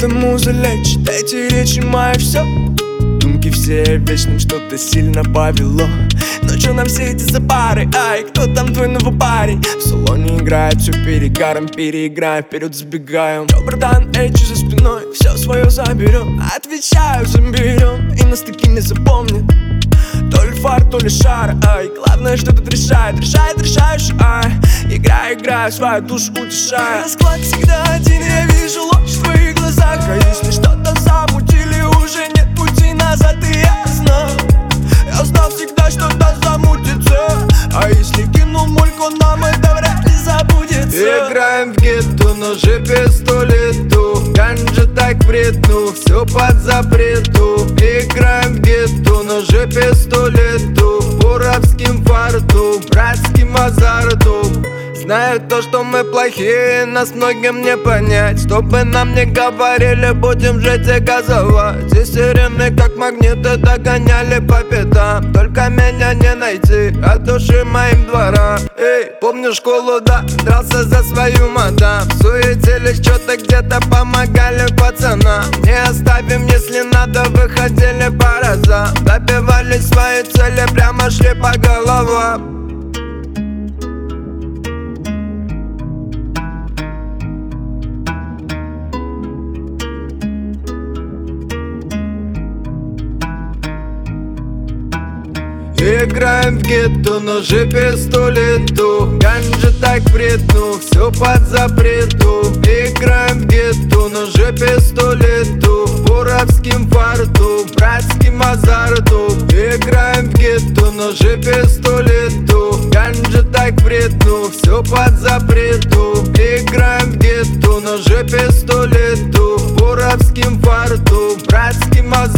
эта муза лечит, эти речи мои все. Думки все вечным, что-то сильно повело. Ночью на все эти запары, ай, кто там твой новый парень? В салоне играет, все перегаром, переиграем, вперед забегаем. Чё, братан, эйчи за спиной, все свое заберем. Отвечаю, заберем, и нас такими запомнят. То ли фар, то ли шар, ай, главное, что тут решает, решаешь, ай. Играю, свою душу утешаю. Расклад всегда один, я вижу ложь в твоих глазах. А если что-то замутили, уже нет пути назад. И я знал всегда, что-то замутится. А если кинул мульку, нам это вряд ли забудется. Играем в гетту, ножи, пистолету. Ганджа так вредну, все под запрету. Играем в гетту, ножи, пистолету. Буровским фарту, братским азарту. Знаю то, что мы плохие, нас многим не понять. Что бы нам не говорили, будем жить и газовать. И сирены как магниты догоняли по пятам. Только меня не найти от души моим двора. Эй, помню школу, да, дрался за свою мадам. Суетились, что-то где-то помогали пацанам. Не оставим, если надо, выходили по разам. Добивали свои цели, прямо шли по головам. Играем в гетту, ножи, пистолету. Ганджа так вредну, все под запрету. Играем в гетту, ножи, пистолету. Буровским фарту, братским азарту. Играем в гетту, ножи, пистолету. Ганджа так вредну, все под запрету. Играем в гетту, ножи, пистолету. Буровским фарту, братским азарту.